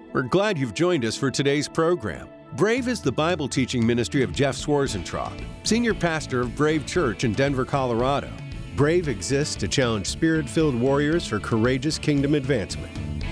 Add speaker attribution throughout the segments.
Speaker 1: We're glad you've joined us for today's program. Brave is the Bible teaching ministry of Jeff Swarzentrop, senior pastor of Brave Church in Denver, Colorado. Brave exists to challenge spirit-filled warriors for courageous kingdom advancement.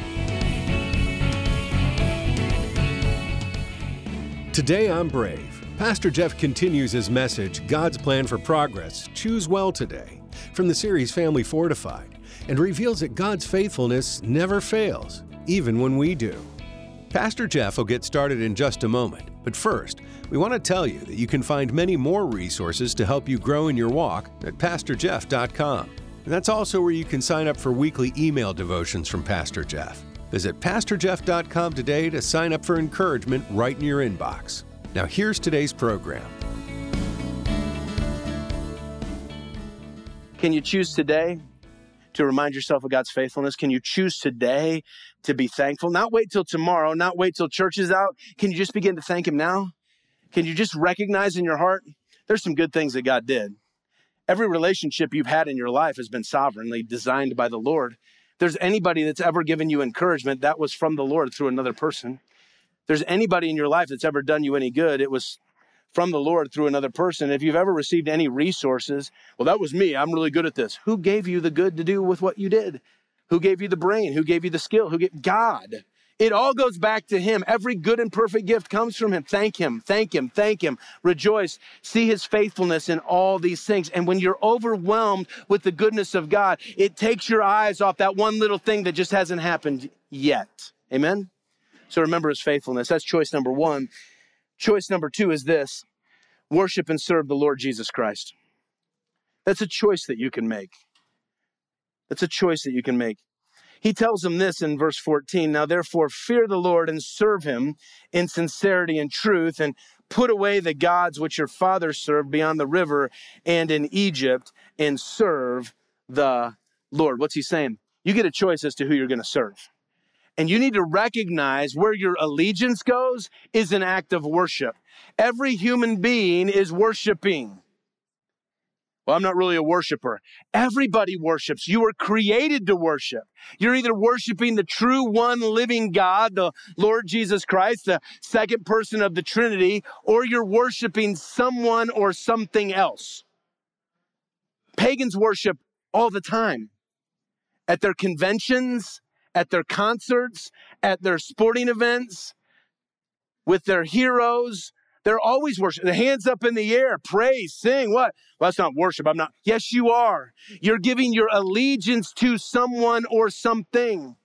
Speaker 1: Today on Brave, Pastor Jeff continues his message, God's Plan for Progress, Choose Well Today, from the series Family Fortified, and reveals that God's faithfulness never fails, even when we do. Pastor Jeff will get started in just a moment, but first, we want to tell you that you can find many more resources to help you grow in your walk at PastorJeff.com. And that's also where you can sign up for weekly email devotions from Pastor Jeff. Visit PastorJeff.com today to sign up for encouragement right in your inbox. Now here's today's program.
Speaker 2: Can you choose today to remind yourself of God's faithfulness? Can you choose today to be thankful? Not wait till tomorrow, not wait till church is out. Can you just begin to thank Him now? Can you just recognize in your heart, there's some good things that God did. Every relationship you've had in your life has been sovereignly designed by the Lord. If there's anybody that's ever given you encouragement, that was from the Lord through another person. If there's anybody in your life that's ever done you any good, it was from the Lord through another person. If you've ever received any resources, well, that was me. I'm really good at this. Who gave you the good to do with what you did? Who gave you the brain? Who gave you the skill? God. It all goes back to Him. Every good and perfect gift comes from Him. Thank Him, thank Him, thank Him. Rejoice. See His faithfulness in all these things. And when you're overwhelmed with the goodness of God, it takes your eyes off that one little thing that just hasn't happened yet. Amen? So remember His faithfulness. That's choice number one. Choice number two is this: worship and serve the Lord Jesus Christ. That's a choice that you can make. That's a choice that you can make. He tells them this in verse 14, now therefore fear the Lord and serve Him in sincerity and truth, and put away the gods which your fathers served beyond the river and in Egypt, and serve the Lord. What's he saying? You get a choice as to who you're going to serve. And you need to recognize where your allegiance goes is an act of worship. Every human being is worshiping. Well, I'm not really a worshiper. Everybody worships. You were created to worship. You're either worshiping the true one living God, the Lord Jesus Christ, the second person of the Trinity, or you're worshiping someone or something else. Pagans worship all the time. At their conventions, at their concerts, at their sporting events, with their heroes. They're always worshiping. The hands up in the air, praise, sing. What? Well, that's not worship. I'm not. Yes, you are. You're giving your allegiance to someone or something.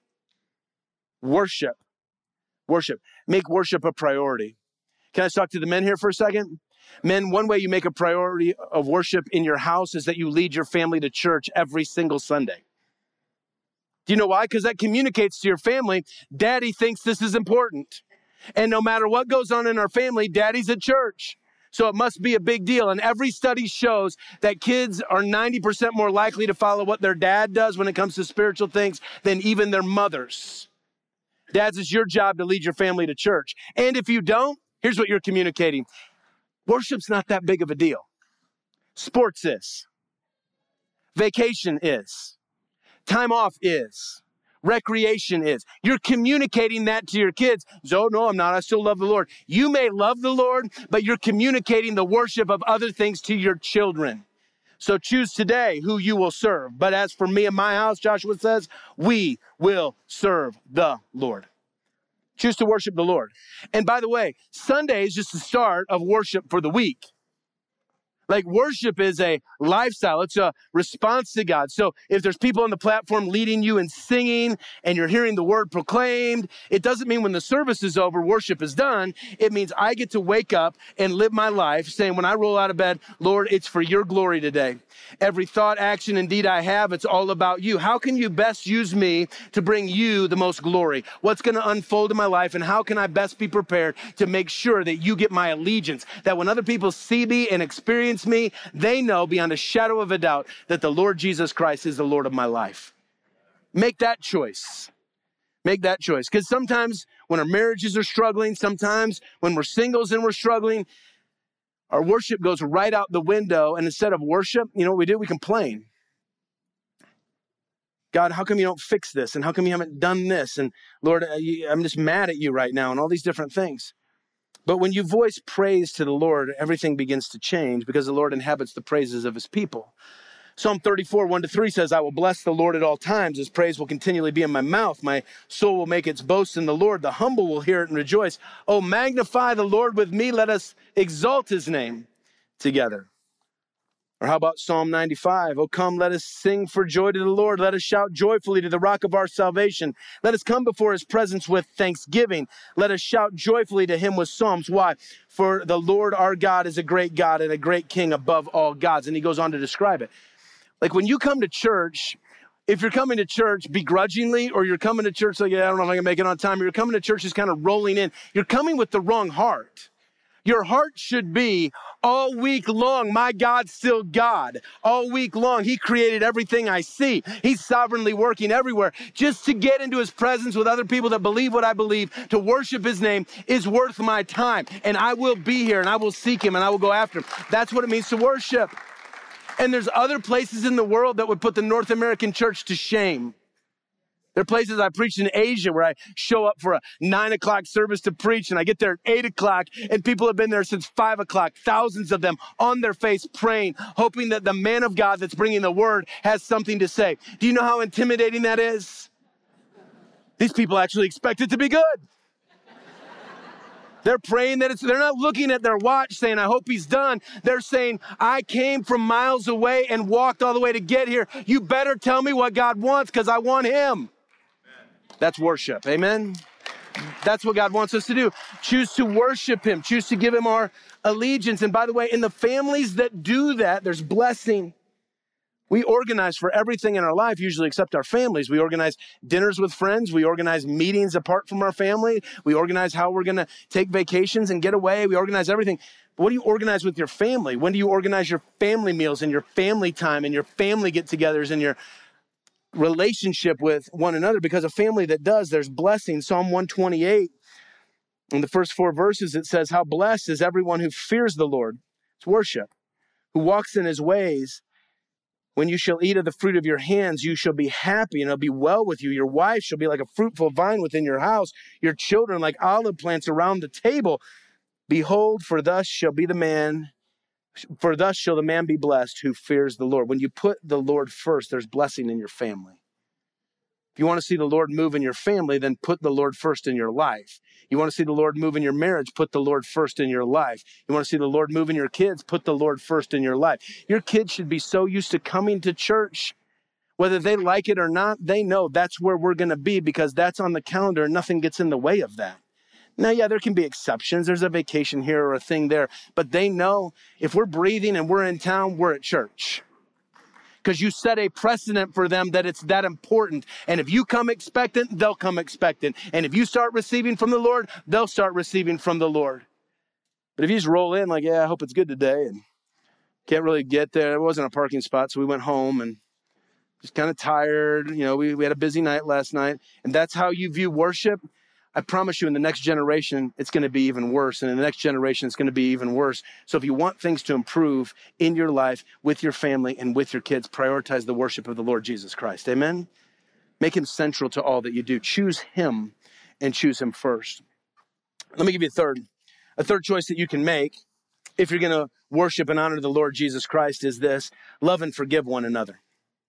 Speaker 2: Worship. Worship. Make worship a priority. Can I talk to the men here for a second? Men, one way you make a priority of worship in your house is that you lead your family to church every single Sunday. Do you know why? Because that communicates to your family, Daddy thinks this is important. And no matter what goes on in our family, Daddy's at church. So it must be a big deal. And every study shows that kids are 90% more likely to follow what their dad does when it comes to spiritual things than even their mothers. Dads, it's your job to lead your family to church. And if you don't, here's what you're communicating. Worship's not that big of a deal. Sports is. Vacation is. Time off is. Recreation is. You're communicating that to your kids. So, no, I'm not. I still love the Lord. You may love the Lord, but you're communicating the worship of other things to your children. So choose today who you will serve. But as for me and my house, Joshua says, we will serve the Lord. Choose to worship the Lord. And by the way, Sunday is just the start of worship for the week. Like worship is a lifestyle. It's a response to God. So if there's people on the platform leading you in singing and you're hearing the word proclaimed, it doesn't mean when the service is over, worship is done. It means I get to wake up and live my life saying, when I roll out of bed, Lord, it's for your glory today. Every thought, action, and deed I have, it's all about you. How can you best use me to bring you the most glory? What's going to unfold in my life, and how can I best be prepared to make sure that you get my allegiance, that when other people see me and experience me, they know beyond a shadow of a doubt that the Lord Jesus Christ is the Lord of my life. Make that choice. Make that choice. Because sometimes when our marriages are struggling, sometimes when we're singles and we're struggling, our worship goes right out the window. And instead of worship, you know what we do? We complain. God, how come you don't fix this? And how come you haven't done this? And Lord, I'm just mad at you right now, and all these different things. But when you voice praise to the Lord, everything begins to change because the Lord inhabits the praises of his people. Psalm 34, 1-3 says, I will bless the Lord at all times. His praise will continually be in my mouth. My soul will make its boast in the Lord. The humble will hear it and rejoice. Oh, magnify the Lord with me. Let us exalt his name together. Or how about Psalm 95? Oh, come, let us sing for joy to the Lord. Let us shout joyfully to the rock of our salvation. Let us come before his presence with thanksgiving. Let us shout joyfully to him with psalms. Why? For the Lord our God is a great God and a great King above all gods. And he goes on to describe it. Like when you come to church, if you're coming to church begrudgingly, or you're coming to church like, yeah, I don't know if I can make it on time, or you're coming to church just kind of rolling in, you're coming with the wrong heart. Your heart should be all week long, my God's still God. All week long, he created everything I see. He's sovereignly working everywhere. Just to get into his presence with other people that believe what I believe, to worship his name is worth my time. And I will be here and I will seek him and I will go after him. That's what it means to worship. And there's other places in the world that would put the North American church to shame. There are places I preached in Asia where I show up for a 9 o'clock service to preach, and I get there at 8 o'clock, and people have been there since 5 o'clock, thousands of them on their face praying, hoping that the man of God that's bringing the word has something to say. Do you know how intimidating that is? These people actually expect it to be good. They're praying that they're not looking at their watch saying, I hope he's done. They're saying, I came from miles away and walked all the way to get here. You better tell me what God wants because I want him. That's worship. Amen. That's what God wants us to do. Choose to worship him. Choose to give him our allegiance. And by the way, in the families that do that, there's blessing. We organize for everything in our life, usually except our families. We organize dinners with friends. We organize meetings apart from our family. We organize how we're going to take vacations and get away. We organize everything. But what do you organize with your family? When do you organize your family meals and your family time and your family get-togethers and your relationship with one another? Because a family that does, there's blessing. Psalm 128, in the first 4 verses, it says, how blessed is everyone who fears the Lord. It's worship. Who walks in his ways. When you shall eat of the fruit of your hands, you shall be happy, and it'll be well with you. Your wife shall be like a fruitful vine within your house, your children like olive plants around the table. Behold, for thus shall the man be blessed who fears the Lord. When you put the Lord first, there's blessing in your family. If you want to see the Lord move in your family, then put the Lord first in your life. You want to see the Lord move in your marriage, put the Lord first in your life. You want to see the Lord move in your kids, put the Lord first in your life. Your kids should be so used to coming to church, whether they like it or not, they know that's where we're going to be because that's on the calendar and nothing gets in the way of that. Now, yeah, there can be exceptions. There's a vacation here or a thing there, but they know if we're breathing and we're in town, we're at church. Because you set a precedent for them that it's that important. And if you come expectant, they'll come expectant. And if you start receiving from the Lord, they'll start receiving from the Lord. But if you just roll in like, yeah, I hope it's good today, and can't really get there. It wasn't a parking spot, so we went home and just kind of tired. You know, we had a busy night last night. And that's how you view worship. I promise you in the next generation, it's going to be even worse. And in the next generation, it's going to be even worse. So if you want things to improve in your life, with your family, and with your kids, prioritize the worship of the Lord Jesus Christ. Amen? Make him central to all that you do. Choose him and choose him first. Let me give you a third choice that you can make if you're going to worship and honor the Lord Jesus Christ is this: love and forgive one another.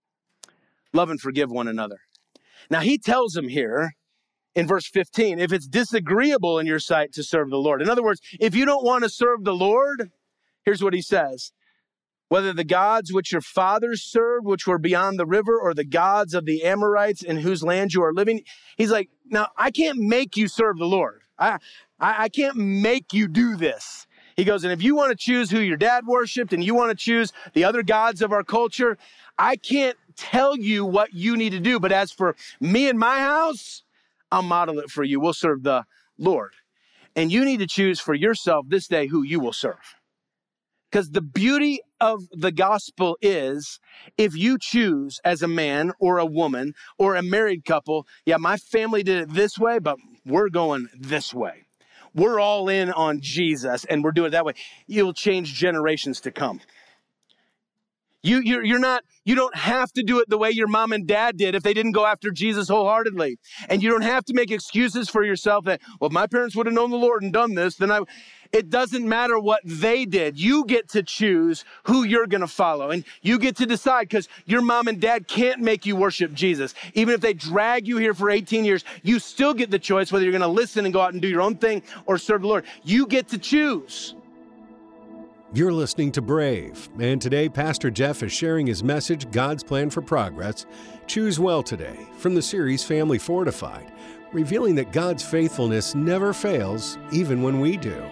Speaker 2: Love and forgive one another. Now, he tells them here, in verse 15, if it's disagreeable in your sight to serve the Lord. In other words, if you don't want to serve the Lord, here's what he says. Whether the gods which your fathers served, which were beyond the river, or the gods of the Amorites in whose land you are living. He's like, now, I can't make you serve the Lord. I can't make you do this. He goes, and if you want to choose who your dad worshiped and you want to choose the other gods of our culture, I can't tell you what you need to do. But as for me and my house, I'll model it for you. We'll serve the Lord. And you need to choose for yourself this day who you will serve. Because the beauty of the gospel is if you choose as a man or a woman or a married couple, yeah, my family did it this way, but we're going this way. We're all in on Jesus and we're doing it that way. You'll change generations to come. You don't have to do it the way your mom and dad did if they didn't go after Jesus wholeheartedly. And you don't have to make excuses for yourself that, well, if my parents would have known the Lord and done this, then it doesn't matter what they did. You get to choose who you're going to follow. And you get to decide, because your mom and dad can't make you worship Jesus. Even if they drag you here for 18 years, you still get the choice whether you're going to listen and go out and do your own thing or serve the Lord. You get to choose.
Speaker 1: You're listening to Brave, and today Pastor Jeff is sharing his message, God's Plan for Progress, Choose Well Today, from the series Family Fortified, revealing that God's faithfulness never fails, even when we do.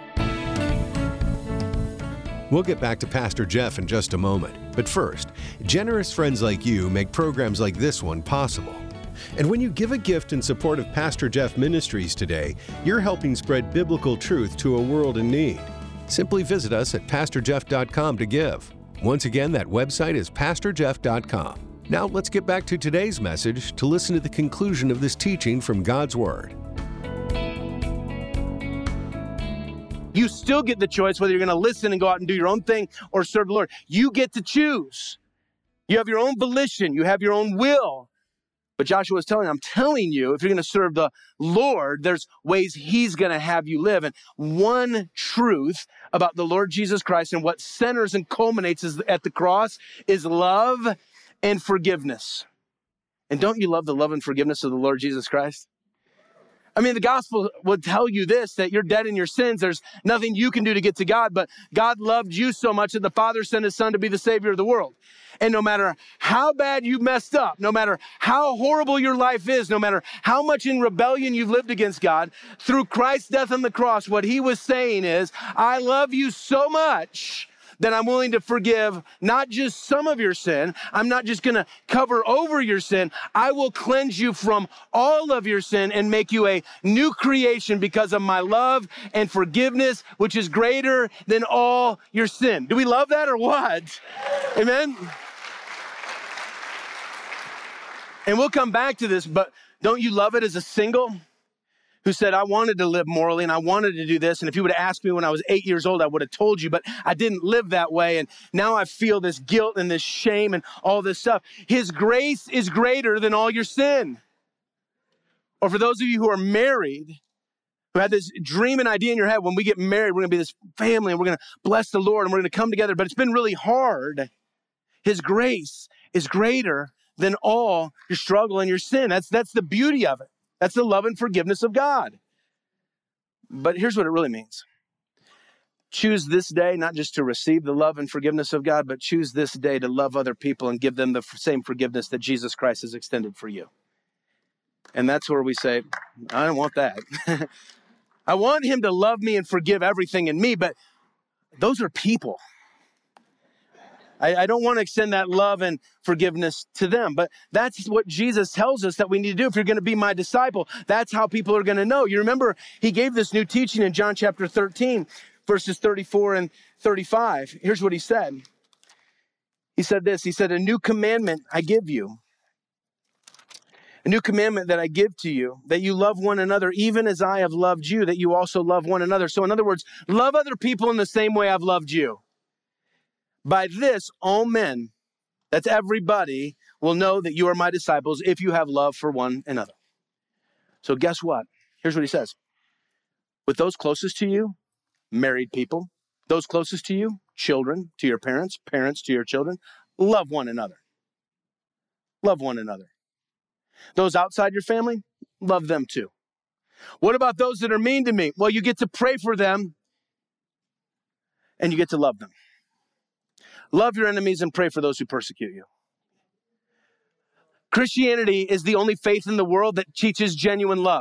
Speaker 1: We'll get back to Pastor Jeff in just a moment, but first, generous friends like you make programs like this one possible. And when you give a gift in support of Pastor Jeff Ministries today, you're helping spread biblical truth to a world in need. Simply visit us at PastorJeff.com to give. Once again, that website is PastorJeff.com. Now let's get back to today's message to listen to the conclusion of this teaching from God's Word.
Speaker 2: You still get the choice whether you're going to listen and go out and do your own thing or serve the Lord. You get to choose. You have your own volition. You have your own will. But Joshua was I'm telling you, if you're going to serve the Lord, there's ways He's going to have you live. And one truth about the Lord Jesus Christ and what centers and culminates at the cross is love and forgiveness. And don't you love the love and forgiveness of the Lord Jesus Christ? I mean, the gospel would tell you this, that you're dead in your sins. There's nothing you can do to get to God, but God loved you so much that the Father sent His Son to be the Savior of the world. And no matter how bad you messed up, no matter how horrible your life is, no matter how much in rebellion you've lived against God, through Christ's death on the cross, what He was saying is, I love you so much that I'm willing to forgive not just some of your sin. I'm not just going to cover over your sin. I will cleanse you from all of your sin and make you a new creation because of my love and forgiveness, which is greater than all your sin. Do we love that or what? Amen? And we'll come back to this, but don't you love it as a single who said, I wanted to live morally and I wanted to do this. And if you would have asked me when I was 8 years old, I would have told you, but I didn't live that way. And now I feel this guilt and this shame and all this stuff. His grace is greater than all your sin. Or for those of you who are married, who had this dream and idea in your head, when we get married, we're going to be this family and we're going to bless the Lord and we're going to come together, but it's been really hard. His grace is greater than all your struggle and your sin. That's the beauty of it. That's the love and forgiveness of God. But here's what it really means. Choose this day not just to receive the love and forgiveness of God, but choose this day to love other people and give them the same forgiveness that Jesus Christ has extended for you. And that's where we say, I don't want that. I want Him to love me and forgive everything in me, but those are people. I don't want to extend that love and forgiveness to them, but that's what Jesus tells us that we need to do. If you're going to be my disciple, that's how people are going to know. You remember He gave this new teaching in John chapter 13, verses 34 and 35. Here's what He said. He said this, He said, a new commandment I give you. A new commandment that I give to you, that you love one another, even as I have loved you, that you also love one another. So in other words, love other people in the same way I've loved you. By this, all men, that's everybody, will know that you are my disciples if you have love for one another. So guess what? Here's what He says. With those closest to you, married people, those closest to you, children to your parents, parents to your children, love one another. Love one another. Those outside your family, love them too. What about those that are mean to me? Well, you get to pray for them and you get to love them. Love your enemies and pray for those who persecute you. Christianity is the only faith in the world that teaches genuine love.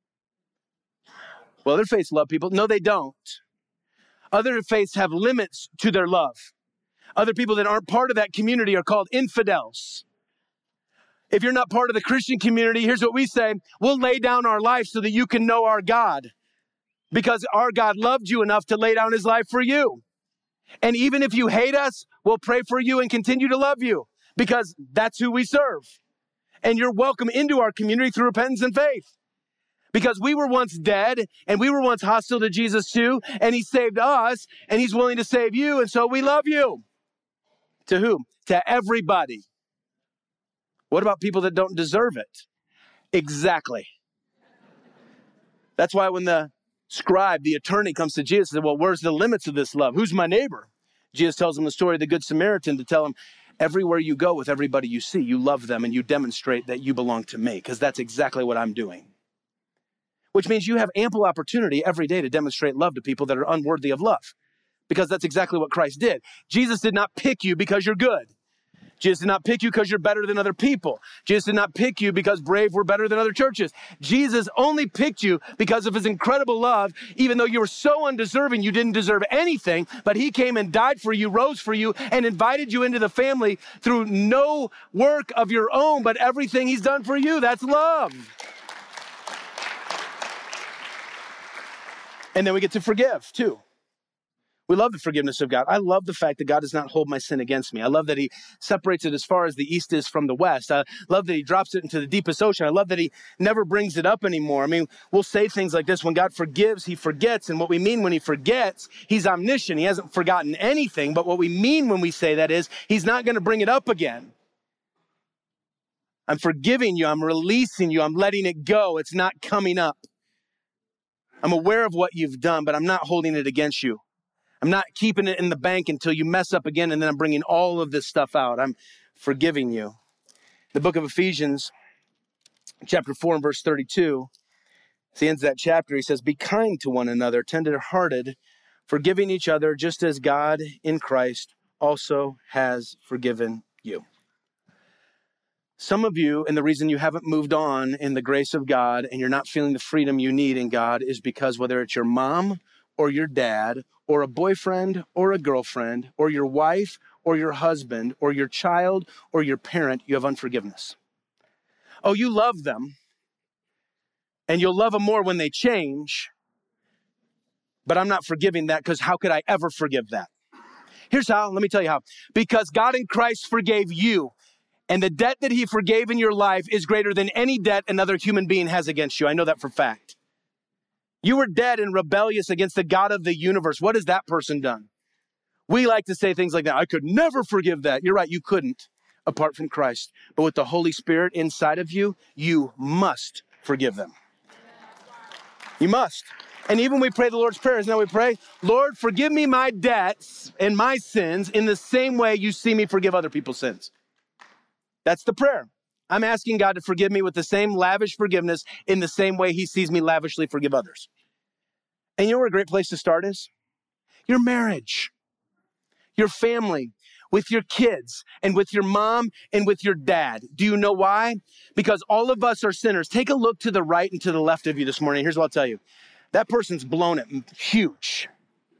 Speaker 2: Well, other faiths love people. No, they don't. Other faiths have limits to their love. Other people that aren't part of that community are called infidels. If you're not part of the Christian community, here's what we say. We'll lay down our life so that you can know our God. Because our God loved you enough to lay down His life for you. And even if you hate us, we'll pray for you and continue to love you because that's who we serve. And you're welcome into our community through repentance and faith. Because we were once dead and we were once hostile to Jesus too, and He saved us and He's willing to save you, and so we love you. To whom? to everybody. What about people that don't deserve it? Exactly. That's why when the scribe, the attorney, comes to Jesus and says, well, where's the limits of this love? Who's my neighbor? Jesus tells him the story of the Good Samaritan to tell him, everywhere you go with everybody you see, you love them and you demonstrate that you belong to me, because that's exactly what I'm doing. Which means you have ample opportunity every day to demonstrate love to people that are unworthy of love, because that's exactly what Christ did. Jesus did not pick you because you're good. Jesus did not pick you because you're better than other people. Jesus did not pick you because Brave were better than other churches. Jesus only picked you because of his incredible love, even though you were so undeserving, you didn't deserve anything, but he came and died for you, rose for you, and invited you into the family through no work of your own, but everything he's done for you. That's love. And then we get to forgive too. We love the forgiveness of God. I love the fact that God does not hold my sin against me. I love that he separates it as far as the east is from the west. I love that he drops it into the deepest ocean. I love that he never brings it up anymore. I mean, we'll say things like this: when God forgives, he forgets. And what we mean when he forgets, he's omniscient. He hasn't forgotten anything. But what we mean when we say that is he's not going to bring it up again. I'm forgiving you. I'm releasing you. I'm letting it go. It's not coming up. I'm aware of what you've done, but I'm not holding it against you. I'm not keeping it in the bank until you mess up again, and then I'm bringing all of this stuff out. I'm forgiving you. The book of Ephesians, chapter 4 and verse 32, at the end of that chapter, he says, be kind to one another, tender-hearted, forgiving each other, just as God in Christ also has forgiven you. Some of you, and the reason you haven't moved on in the grace of God and you're not feeling the freedom you need in God is because whether it's your mom or your dad or a boyfriend or a girlfriend or your wife or your husband or your child or your parent, you have unforgiveness. Oh, you love them, and you'll love them more when they change, but I'm not forgiving that, because how could I ever forgive that? Here's how. Let me tell you how. Because God in Christ forgave you, and the debt that he forgave in your life is greater than any debt another human being has against you. I know that for a fact. You were dead and rebellious against the God of the universe. What has that person done? We like to say things like that. I could never forgive that. You're right, you couldn't apart from Christ. But with the Holy Spirit inside of you, you must forgive them. You must. And even we pray the Lord's Prayer, isn't that what we pray? Lord, forgive me my debts and my sins in the same way you see me forgive other people's sins. That's the prayer. I'm asking God to forgive me with the same lavish forgiveness in the same way he sees me lavishly forgive others. And you know where a great place to start is? Your marriage, your family, with your kids, and with your mom, and with your dad. Do you know why? Because all of us are sinners. Take a look to the right and to the left of you this morning. Here's what I'll tell you. That person's blown it huge.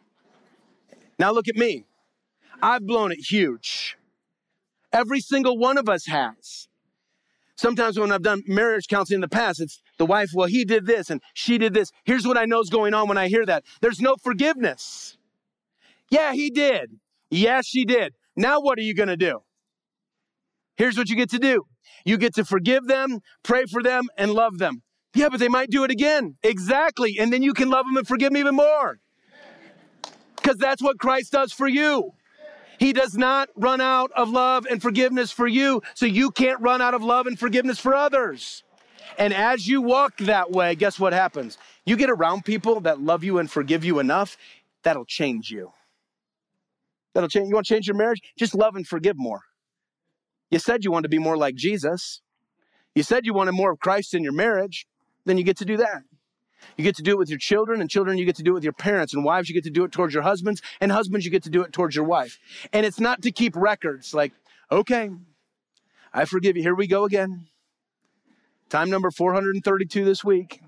Speaker 2: Now look at me. I've blown it huge. Every single one of us has. Sometimes when I've done marriage counseling in the past, it's the wife, well, he did this and she did this. Here's what I know is going on when I hear that. There's no forgiveness. Yeah, he did. Yes, she did. Now what are you going to do? Here's what you get to do. You get to forgive them, pray for them, and love them. Yeah, but they might do it again. Exactly. And then you can love them and forgive them even more. Because that's what Christ does for you. He does not run out of love and forgiveness for you, so you can't run out of love and forgiveness for others. And as you walk that way, guess what happens? You get around people that love you and forgive you enough, that'll change you. That'll change. You want to change your marriage? Just love and forgive more. You said you wanted to be more like Jesus. You said you wanted more of Christ in your marriage. Then you get to do that. You get to do it with your children, and children, you get to do it with your parents, and wives, you get to do it towards your husbands, and husbands, you get to do it towards your wife. And it's not to keep records like, okay, I forgive you. Here we go again. Time number 432 this week.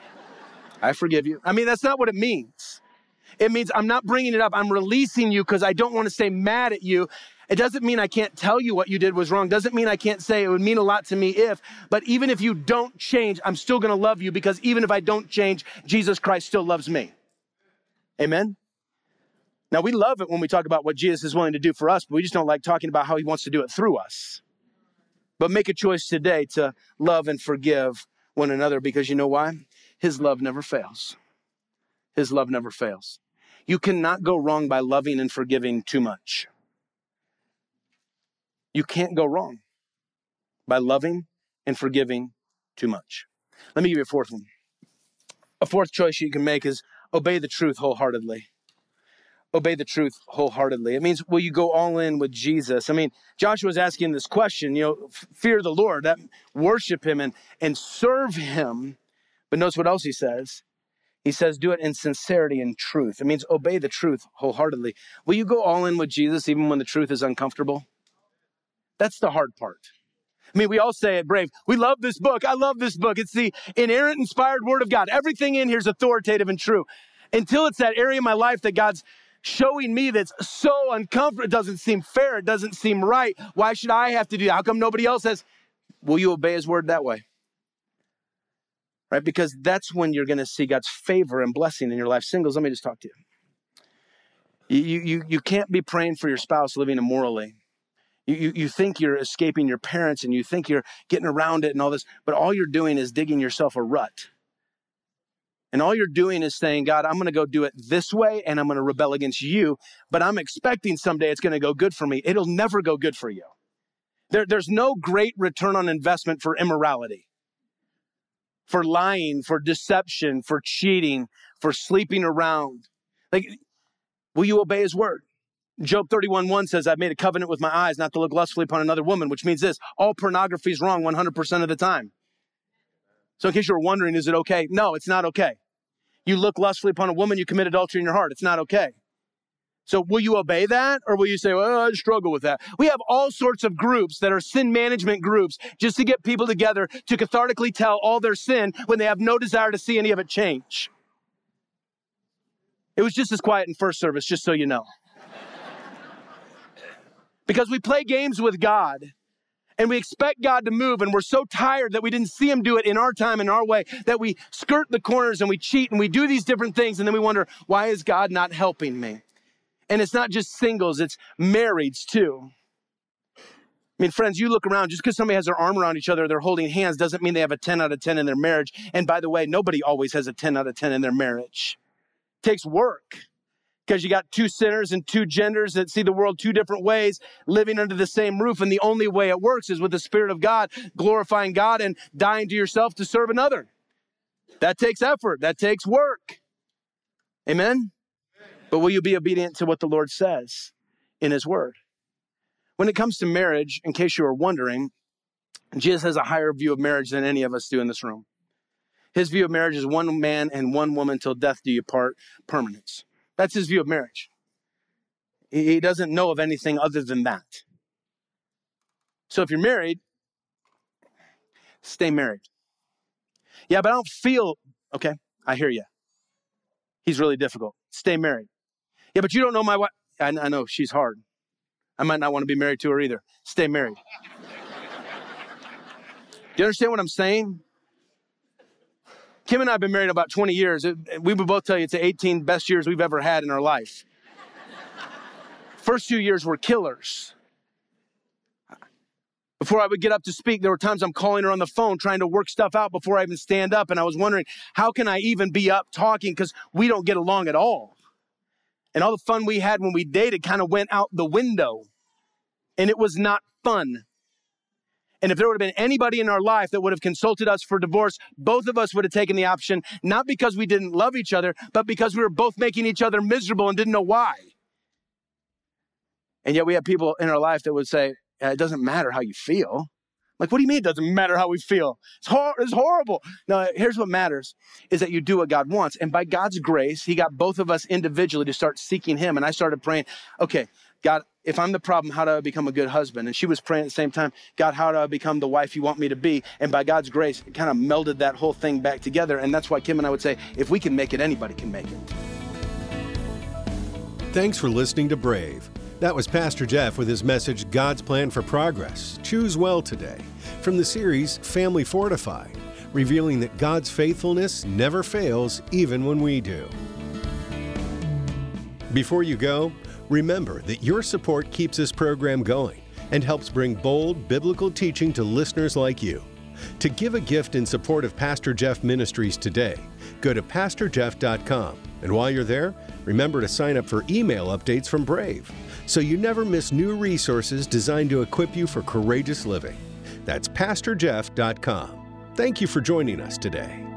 Speaker 2: I forgive you. I mean, that's not what it means. It means I'm not bringing it up. I'm releasing you because I don't want to stay mad at you. It doesn't mean I can't tell you what you did was wrong. Doesn't mean I can't say it would mean a lot to me if, but even if you don't change, I'm still going to love you, because even if I don't change, Jesus Christ still loves me. Amen? Now, we love it when we talk about what Jesus is willing to do for us, but we just don't like talking about how he wants to do it through us. But make a choice today to love and forgive one another, because you know why? His love never fails. His love never fails. You cannot go wrong by loving and forgiving too much. You can't go wrong by loving and forgiving too much. Let me give you a fourth one. A fourth choice you can make is obey the truth wholeheartedly. Obey the truth wholeheartedly. It means, will you go all in with Jesus? I mean, Joshua's asking this question, fear the Lord, that worship him and serve him. But notice what else he says. He says, do it in sincerity and truth. It means obey the truth wholeheartedly. Will you go all in with Jesus even when the truth is uncomfortable? That's the hard part. I mean, we all say at Brave, we love this book. I love this book. It's the inerrant, inspired word of God. Everything in here is authoritative and true. Until it's that area of my life that God's showing me that's so uncomfortable. It doesn't seem fair. It doesn't seem right. Why should I have to do that? How come nobody else has? Will you obey his word that way? Right? Because that's when you're going to see God's favor and blessing in your life. Singles, let me just talk to you. You can't be praying for your spouse living immorally. You think you're escaping your parents and you think you're getting around it and all this, but all you're doing is digging yourself a rut. And all you're doing is saying, God, I'm going to go do it this way and I'm going to rebel against you, but I'm expecting someday it's going to go good for me. It'll never go good for you. There's no great return on investment for immorality, for lying, for deception, for cheating, for sleeping around. Will you obey his word? Job 31:1 says, I've made a covenant with my eyes not to look lustfully upon another woman, which means this, all pornography is wrong 100% of the time. So in case you're wondering, is it okay? No, it's not okay. You look lustfully upon a woman, you commit adultery in your heart. It's not okay. So will you obey that? Or will you say, well, I struggle with that? We have all sorts of groups that are sin management groups just to get people together to cathartically tell all their sin when they have no desire to see any of it change. It was just as quiet in first service, just so you know. Because we play games with God and we expect God to move and we're so tired that we didn't see him do it in our time, in our way, that we skirt the corners and we cheat and we do these different things and then we wonder, why is God not helping me? And it's not just singles, it's marrieds too. I mean, friends, you look around, just because somebody has their arm around each other, they're holding hands, doesn't mean they have a 10 out of 10 in their marriage. And by the way, nobody always has a 10 out of 10 in their marriage. It takes work. Because you got two sinners and two genders that see the world two different ways, living under the same roof. And the only way it works is with the Spirit of God, glorifying God and dying to yourself to serve another. That takes effort. That takes work. Amen? But will you be obedient to what the Lord says in his word? When it comes to marriage, in case you were wondering, Jesus has a higher view of marriage than any of us do in this room. His view of marriage is one man and one woman till death do you part, permanence. That's his view of marriage. He doesn't know of anything other than that. So if you're married, stay married. Yeah, but I don't feel, okay, I hear you. He's really difficult. Stay married. Yeah, but you don't know my wife. I know, she's hard. I might not want to be married to her either. Stay married. Do you understand what I'm saying? Kim and I have been married about 20 years. We would both tell you it's the 18 best years we've ever had in our life. First 2 years were killers. Before I would get up to speak, there were times I'm calling her on the phone trying to work stuff out before I even stand up. And I was wondering, how can I even be up talking? Because we don't get along at all. And all the fun we had when we dated kind of went out the window. And it was not fun. And if there would have been anybody in our life that would have consulted us for divorce, both of us would have taken the option, not because we didn't love each other, but because we were both making each other miserable and didn't know why. And yet we have people in our life that would say, it doesn't matter how you feel. Like, what do you mean it doesn't matter how we feel? It's horrible. No, here's what matters is that you do what God wants. And by God's grace, he got both of us individually to start seeking him. And I started praying, okay, God, if I'm the problem, how do I become a good husband? And she was praying at the same time, God, how do I become the wife you want me to be? And by God's grace, it kind of melded that whole thing back together. And that's why Kim and I would say, if we can make it, anybody can make it.
Speaker 1: Thanks for listening to Brave. That was Pastor Jeff with his message, God's Plan for Progress. Choose well today. From the series, Family Fortified, revealing that God's faithfulness never fails, even when we do. Before you go, remember that your support keeps this program going and helps bring bold biblical teaching to listeners like you. To give a gift in support of Pastor Jeff Ministries today, go to pastorjeff.com. And while you're there, remember to sign up for email updates from Brave, so you never miss new resources designed to equip you for courageous living. That's PastorJeff.com. Thank you for joining us today.